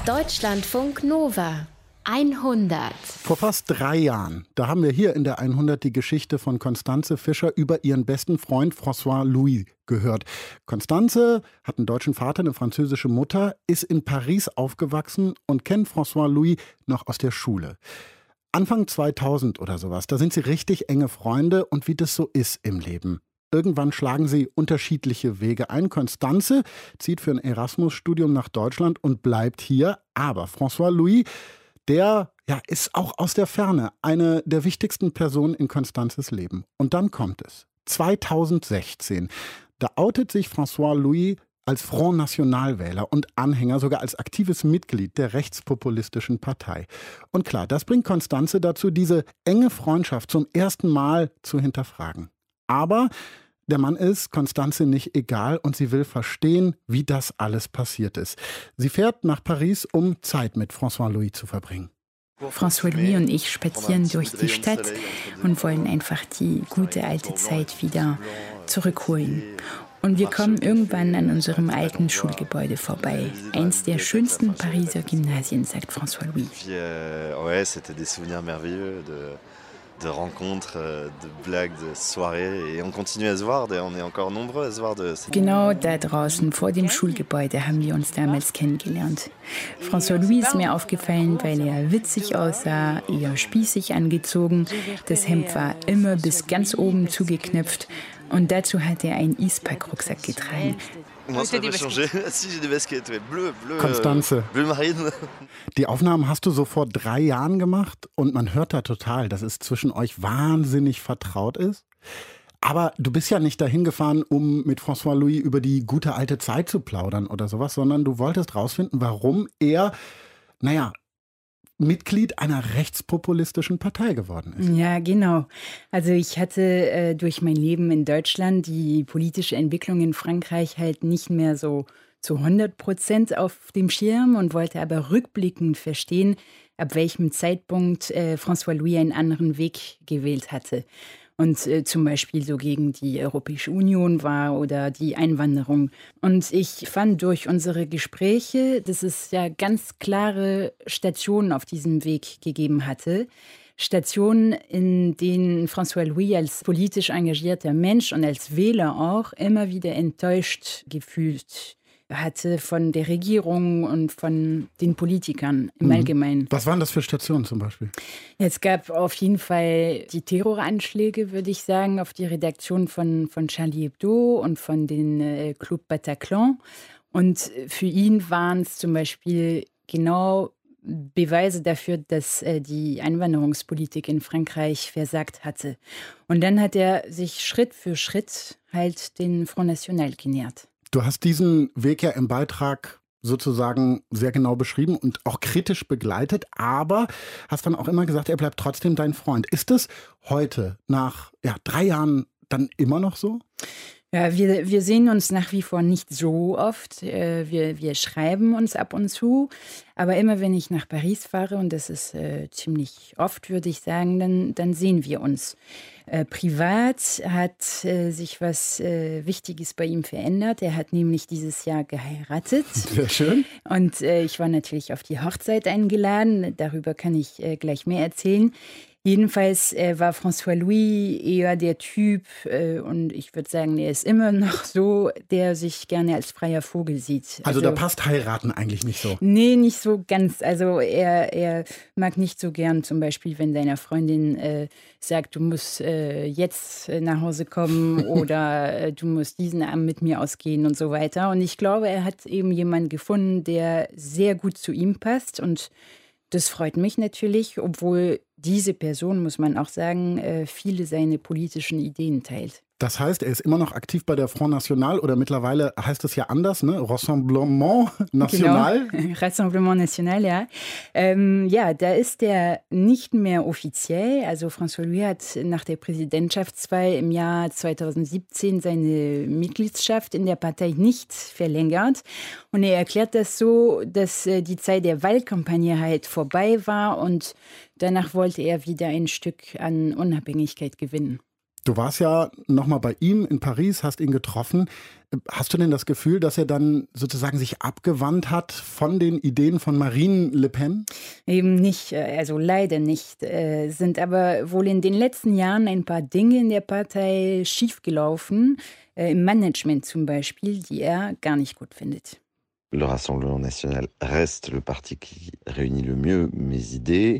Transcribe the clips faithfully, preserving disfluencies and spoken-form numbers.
Deutschlandfunk Nova hundert. Vor fast drei Jahren, da haben wir hier in der hundert die Geschichte von Constanze Fischer über ihren besten Freund François Louis gehört. Constanze hat einen deutschen Vater, eine französische Mutter, ist in Paris aufgewachsen und kennt François Louis noch aus der Schule. Anfang zweitausend oder sowas, da sind sie richtig enge Freunde und wie das so ist im Leben. Irgendwann schlagen sie unterschiedliche Wege ein. Constanze zieht für ein Erasmus-Studium nach Deutschland und bleibt hier. Aber François Louis, der ja, ist auch aus der Ferne eine der wichtigsten Personen in Constanzes Leben. Und dann kommt es. zweitausendsechzehn. Da outet sich François Louis als Front National-Wähler und Anhänger, sogar als aktives Mitglied der rechtspopulistischen Partei. Und klar, das bringt Constanze dazu, diese enge Freundschaft zum ersten Mal zu hinterfragen. Aber der Mann ist Constanze nicht egal und sie will verstehen, wie das alles passiert ist. Sie fährt nach Paris, um Zeit mit François Louis zu verbringen. François Louis und ich spazieren durch die Stadt und wollen einfach die gute alte Zeit wieder zurückholen. Und wir kommen irgendwann an unserem alten Schulgebäude vorbei. Eins der schönsten Pariser Gymnasien, sagt François Louis. de rencontres, de blagues, de soirées et on continue à se voir, on est encore nombreux à se voir. De... Genau da draußen vor dem Schulgebäude haben wir uns damals kennengelernt. François Louis ist mir aufgefallen, weil er witzig aussah, eher spießig angezogen. Das Hemd war immer bis ganz oben zugeknöpft und dazu hat er einen Eastpak-Rucksack getragen. Constanze, die Aufnahmen hast du so vor drei Jahren gemacht und man hört da total, dass es zwischen euch wahnsinnig vertraut ist. Aber du bist ja nicht dahin gefahren, um mit François Louis über die gute alte Zeit zu plaudern oder sowas, sondern du wolltest rausfinden, warum er, naja, Mitglied einer rechtspopulistischen Partei geworden ist. Ja, genau. Also ich hatte äh, durch mein Leben in Deutschland die politische Entwicklung in Frankreich halt nicht mehr so zu hundert Prozent auf dem Schirm und wollte aber rückblickend verstehen, ab welchem Zeitpunkt äh, François Louis einen anderen Weg gewählt hatte. Und äh, zum Beispiel so gegen die Europäische Union war oder die Einwanderung. Und ich fand durch unsere Gespräche, dass es ja ganz klare Stationen auf diesem Weg gegeben hatte. Stationen, in denen François Louis als politisch engagierter Mensch und als Wähler auch immer wieder enttäuscht gefühlt hatte von der Regierung und von den Politikern im Allgemeinen. Was waren das für Stationen zum Beispiel? Es gab auf jeden Fall die Terroranschläge, würde ich sagen, auf die Redaktion von, von Charlie Hebdo und von den äh, Club Bataclan. Und für ihn waren es zum Beispiel genau Beweise dafür, dass äh, die Einwanderungspolitik in Frankreich versagt hatte. Und dann hat er sich Schritt für Schritt halt den Front National genähert. Du hast diesen Weg ja im Beitrag sozusagen sehr genau beschrieben und auch kritisch begleitet, aber hast dann auch immer gesagt, er bleibt trotzdem dein Freund. Ist es heute nach ja, drei Jahren dann immer noch so? Ja, wir, wir sehen uns nach wie vor nicht so oft. Wir, wir schreiben uns ab und zu. Aber immer wenn ich nach Paris fahre, und das ist äh, ziemlich oft, würde ich sagen, dann, dann sehen wir uns. Äh, privat hat äh, sich was äh, Wichtiges bei ihm verändert. Er hat nämlich dieses Jahr geheiratet. Sehr schön. Und äh, ich war natürlich auf die Hochzeit eingeladen. Darüber kann ich äh, gleich mehr erzählen. Jedenfalls äh, war François Louis eher der Typ, äh, und ich würde sagen, er ist immer noch so, der sich gerne als freier Vogel sieht. Also, also da passt heiraten eigentlich nicht so? Nee, nicht so ganz. Also er, er mag nicht so gern zum Beispiel, wenn deiner Freundin äh, sagt, du musst äh, jetzt nach Hause kommen oder äh, du musst diesen Abend mit mir ausgehen und so weiter. Und ich glaube, er hat eben jemanden gefunden, der sehr gut zu ihm passt und das freut mich natürlich, obwohl diese Person, muss man auch sagen, viele seine politischen Ideen teilt. Das heißt, er ist immer noch aktiv bei der Front National oder mittlerweile heißt es ja anders, ne? Rassemblement National. Genau. Rassemblement National, ja. Ähm, ja, da ist er nicht mehr offiziell. Also François Louis hat nach der Präsidentschaftswahl im Jahr zweitausendsiebzehn seine Mitgliedschaft in der Partei nicht verlängert. Und er erklärt das so, dass äh, die Zeit der Wahlkampagne halt vorbei war und danach wollte er wieder ein Stück an Unabhängigkeit gewinnen. Du warst ja nochmal bei ihm in Paris, hast ihn getroffen. Hast du denn das Gefühl, dass er dann sozusagen sich abgewandt hat von den Ideen von Marine Le Pen? Eben nicht, also leider nicht. Es sind aber wohl in den letzten Jahren ein paar Dinge in der Partei schiefgelaufen, im Management zum Beispiel, die er gar nicht gut findet. Le Rassemblement National reste le parti qui réunit le mieux mes idées.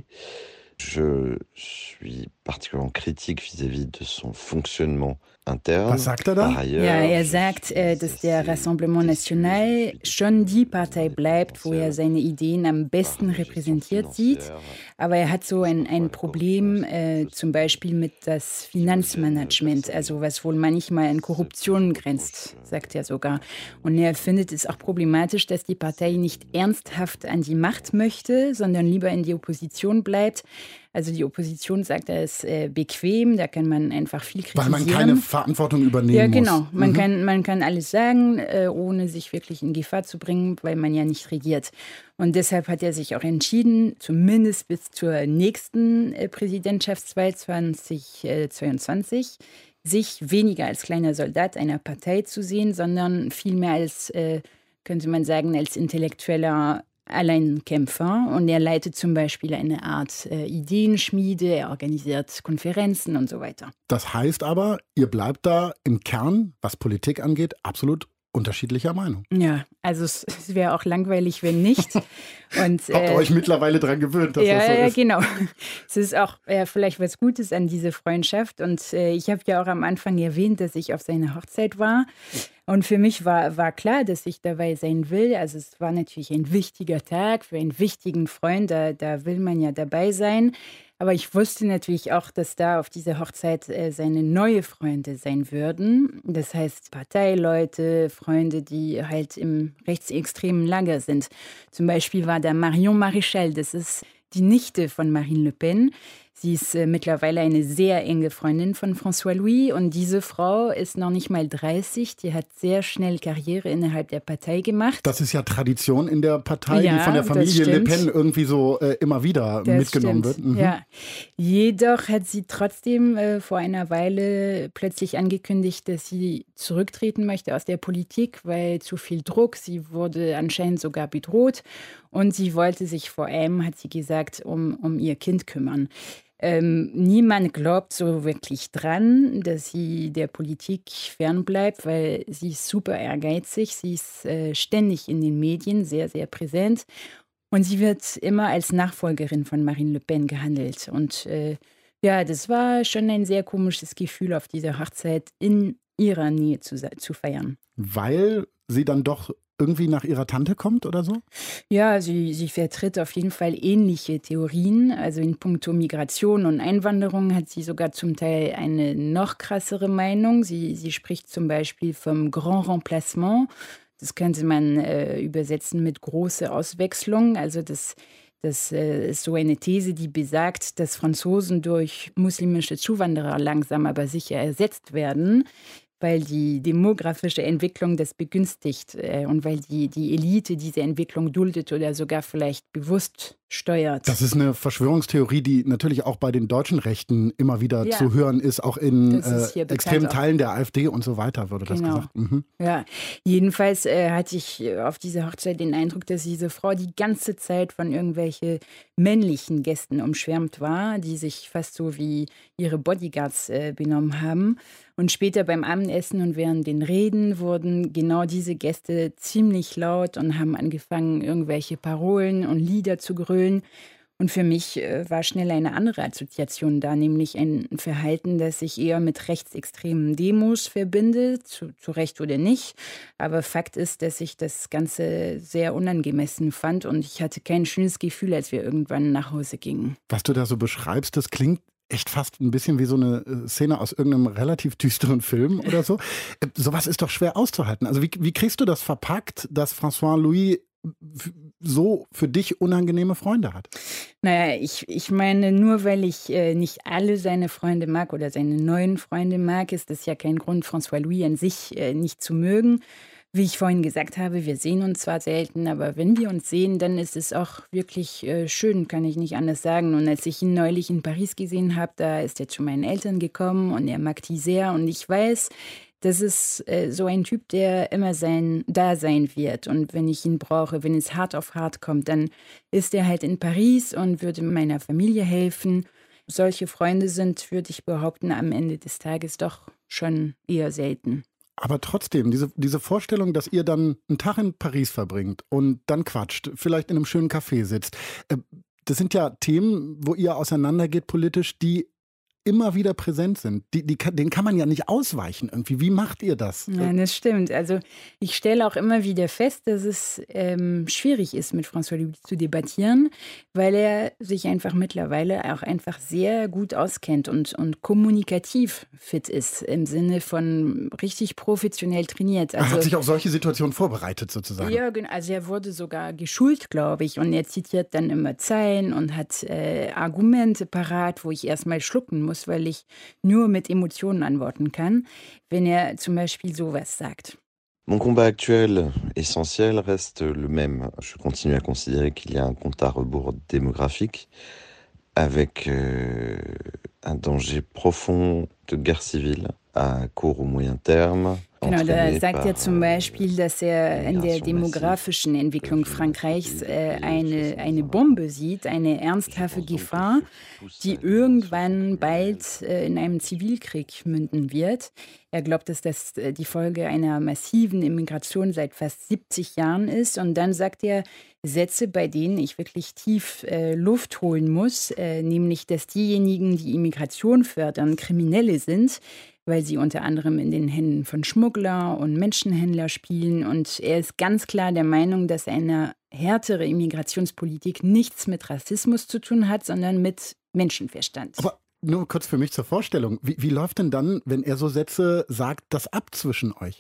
Je suis particulièrement critique vis-à-vis de son fonctionnement interne. Was sagt er da? Ja, er sagt, äh, dass der Rassemblement National schon die Partei bleibt, wo er seine Ideen am besten repräsentiert sieht. Aber er hat so ein, ein Problem, äh, zum Beispiel mit das Finanzmanagement, also was wohl manchmal an Korruption grenzt, sagt er sogar. Und er findet es auch problematisch, dass die Partei nicht ernsthaft an die Macht möchte, sondern lieber in die Opposition bleibt. Also die Opposition sagt, er ist äh, bequem, da kann man einfach viel kritisieren. Weil man keine Verantwortung übernehmen ja, genau. muss. Man, mhm. kann, man kann alles sagen, äh, ohne sich wirklich in Gefahr zu bringen, weil man ja nicht regiert. Und deshalb hat er sich auch entschieden, zumindest bis zur nächsten äh, Präsidentschaftswahl zwanzig zweiundzwanzig, sich weniger als kleiner Soldat einer Partei zu sehen, sondern vielmehr als, äh, könnte man sagen, als intellektueller Alleinkämpfer. Und er leitet zum Beispiel eine Art äh, Ideenschmiede, er organisiert Konferenzen und so weiter. Das heißt aber, ihr bleibt da im Kern, was Politik angeht, absolut unterschiedlicher Meinung. Ja, also es, es wäre auch langweilig, wenn nicht. Und, Habt ihr äh, euch mittlerweile daran gewöhnt, dass ja, das so ja, ist? genau. Es ist auch äh, vielleicht was Gutes an diese Freundschaft. Und äh, ich habe ja auch am Anfang erwähnt, dass ich auf seine Hochzeit war. Und für mich war, war klar, dass ich dabei sein will. Also es war natürlich ein wichtiger Tag für einen wichtigen Freund. Da, da will man ja dabei sein. Aber ich wusste natürlich auch, dass da auf dieser Hochzeit äh, seine neue Freunde sein würden. Das heißt Parteileute, Freunde, die halt im rechtsextremen Lager sind. Zum Beispiel war da Marion Maréchal, das ist die Nichte von Marine Le Pen. Sie ist äh, mittlerweile eine sehr enge Freundin von François Louis und diese Frau ist noch nicht mal dreißig. Die hat sehr schnell Karriere innerhalb der Partei gemacht. Das ist ja Tradition in der Partei, ja, die von der Familie Le stimmt. Pen irgendwie so äh, immer wieder Das mitgenommen stimmt. wird. Mhm. Ja. Jedoch hat sie trotzdem äh, vor einer Weile plötzlich angekündigt, dass sie zurücktreten möchte aus der Politik, weil zu viel Druck. Sie wurde anscheinend sogar bedroht und sie wollte sich vor allem, hat sie gesagt, um, um ihr Kind kümmern. Ähm, niemand glaubt so wirklich dran, dass sie der Politik fernbleibt, weil sie ist super ehrgeizig, sie ist äh, ständig in den Medien, sehr, sehr präsent und sie wird immer als Nachfolgerin von Marine Le Pen gehandelt. Und äh, ja, das war schon ein sehr komisches Gefühl, auf dieser Hochzeit in ihrer Nähe zu, zu feiern. Weil sie dann doch irgendwie nach ihrer Tante kommt oder so? Ja, sie, sie vertritt auf jeden Fall ähnliche Theorien. Also in puncto Migration und Einwanderung hat sie sogar zum Teil eine noch krassere Meinung. Sie, sie spricht zum Beispiel vom Grand Remplacement. Das könnte man äh, übersetzen mit große Auswechslung. Also das, das äh, ist so eine These, die besagt, dass Franzosen durch muslimische Zuwanderer langsam aber sicher ersetzt werden, weil die demografische Entwicklung das begünstigt äh, und weil die, die Elite diese Entwicklung duldet oder sogar vielleicht bewusst steuert. Das ist eine Verschwörungstheorie, die natürlich auch bei den deutschen Rechten immer wieder Ja. zu hören ist, auch in Das ist äh, hier bekannt extremen auch. Teilen der AfD und so weiter, wurde das Genau. gesagt. Mhm. Ja, jedenfalls äh, hatte ich äh, auf dieser Hochzeit den Eindruck, dass diese Frau die ganze Zeit von irgendwelchen männlichen Gästen umschwärmt war, die sich fast so wie ihre Bodyguards äh, benommen haben. Und später beim Abendessen und während den Reden wurden genau diese Gäste ziemlich laut und haben angefangen, irgendwelche Parolen und Lieder zu grölen. Und für mich äh, war schnell eine andere Assoziation da, nämlich ein Verhalten, das sich eher mit rechtsextremen Demos verbindet, zu, zu Recht oder nicht. Aber Fakt ist, dass ich das Ganze sehr unangemessen fand und ich hatte kein schönes Gefühl, als wir irgendwann nach Hause gingen. Was du da so beschreibst, das klingt echt fast ein bisschen wie so eine äh, Szene aus irgendeinem relativ düsteren Film oder so. Äh, sowas ist doch schwer auszuhalten. Also wie, wie kriegst du das verpackt, dass François Louis f- so für dich unangenehme Freunde hat? Naja, ich, ich meine, nur weil ich äh, nicht alle seine Freunde mag oder seine neuen Freunde mag, ist das ja kein Grund, François Louis an sich äh, nicht zu mögen. Wie ich vorhin gesagt habe, wir sehen uns zwar selten, aber wenn wir uns sehen, dann ist es auch wirklich äh, schön, kann ich nicht anders sagen. Und als ich ihn neulich in Paris gesehen habe, da ist er zu meinen Eltern gekommen und er mag die sehr. Und ich weiß, das ist äh, so ein Typ, der immer sein, da sein wird. Und wenn ich ihn brauche, wenn es hart auf hart kommt, dann ist er halt in Paris und würde meiner Familie helfen. Solche Freunde sind, würde ich behaupten, am Ende des Tages doch schon eher selten. Aber trotzdem, diese, diese Vorstellung, dass ihr dann einen Tag in Paris verbringt und dann quatscht, vielleicht in einem schönen Café sitzt, äh, das sind ja Themen, wo ihr auseinandergeht politisch, die immer wieder präsent sind. Die, die, denen kann man ja nicht ausweichen irgendwie. Wie macht ihr das? Ja, das stimmt. Also ich stelle auch immer wieder fest, dass es ähm, schwierig ist, mit François Louis zu debattieren, weil er sich einfach mittlerweile auch einfach sehr gut auskennt und, und kommunikativ fit ist, im Sinne von richtig professionell trainiert. Also, er hat sich auf solche Situationen vorbereitet sozusagen. Ja, also er wurde sogar geschult, glaube ich, und er zitiert dann immer Zeilen und hat äh, Argumente parat, wo ich erstmal schlucken muss, weil ich nur mit Emotionen antworten kann, wenn er zum Beispiel sowas sagt. Mon combat actuel, essentiel, reste le même. Je continue à considérer qu'il y a un compte à rebours démographique avec euh, un danger profond de guerre civile à court ou moyen terme. Genau, da sagt er zum Beispiel, dass er in der demografischen Entwicklung Frankreichs äh, eine, eine Bombe sieht, eine ernsthafte Gefahr, die irgendwann bald äh, in einem Zivilkrieg münden wird. Er glaubt, dass das äh, die Folge einer massiven Immigration seit fast siebzig Jahren ist. Und dann sagt er Sätze, bei denen ich wirklich tief äh, Luft holen muss, äh, nämlich, dass diejenigen, die Immigration fördern, Kriminelle sind, weil sie unter anderem in den Händen von Schmuggler und Menschenhändler spielen. Und er ist ganz klar der Meinung, dass eine härtere Immigrationspolitik nichts mit Rassismus zu tun hat, sondern mit Menschenverstand. Aber nur kurz für mich zur Vorstellung. Wie, wie läuft denn dann, wenn er so Sätze sagt, das ab zwischen euch?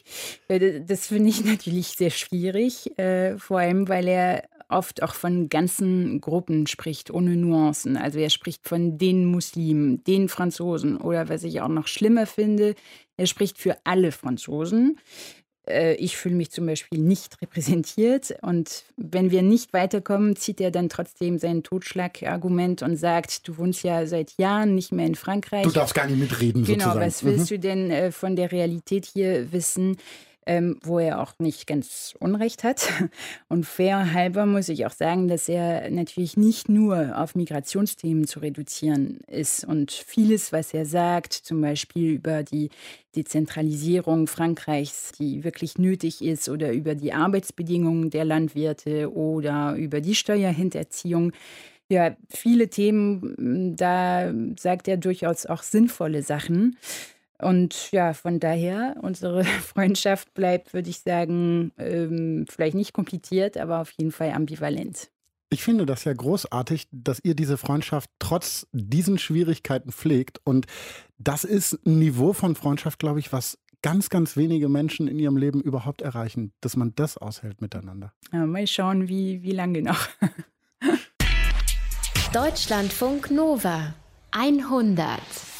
Das finde ich natürlich sehr schwierig, äh, vor allem, weil er oft auch von ganzen Gruppen spricht, ohne Nuancen. Also er spricht von den Muslimen, den Franzosen oder was ich auch noch schlimmer finde, er spricht für alle Franzosen. Äh, ich fühle mich zum Beispiel nicht repräsentiert und wenn wir nicht weiterkommen, zieht er dann trotzdem sein Totschlagargument und sagt, du wohnst ja seit Jahren nicht mehr in Frankreich. Du darfst gar nicht mitreden, genau, sozusagen. Genau, was willst mhm. du denn äh, von der Realität hier wissen? Ähm, wo er auch nicht ganz Unrecht hat. Und fair halber muss ich auch sagen, dass er natürlich nicht nur auf Migrationsthemen zu reduzieren ist. Und vieles, was er sagt, zum Beispiel über die Dezentralisierung Frankreichs, die wirklich nötig ist, oder über die Arbeitsbedingungen der Landwirte oder über die Steuerhinterziehung, ja, viele Themen, da sagt er durchaus auch sinnvolle Sachen. Und ja, von daher, unsere Freundschaft bleibt, würde ich sagen, ähm, vielleicht nicht kompliziert, aber auf jeden Fall ambivalent. Ich finde das ja großartig, dass ihr diese Freundschaft trotz diesen Schwierigkeiten pflegt. Und das ist ein Niveau von Freundschaft, glaube ich, was ganz, ganz wenige Menschen in ihrem Leben überhaupt erreichen, dass man das aushält miteinander. Ja, mal schauen, wie, wie lange noch. Deutschlandfunk Nova hundert.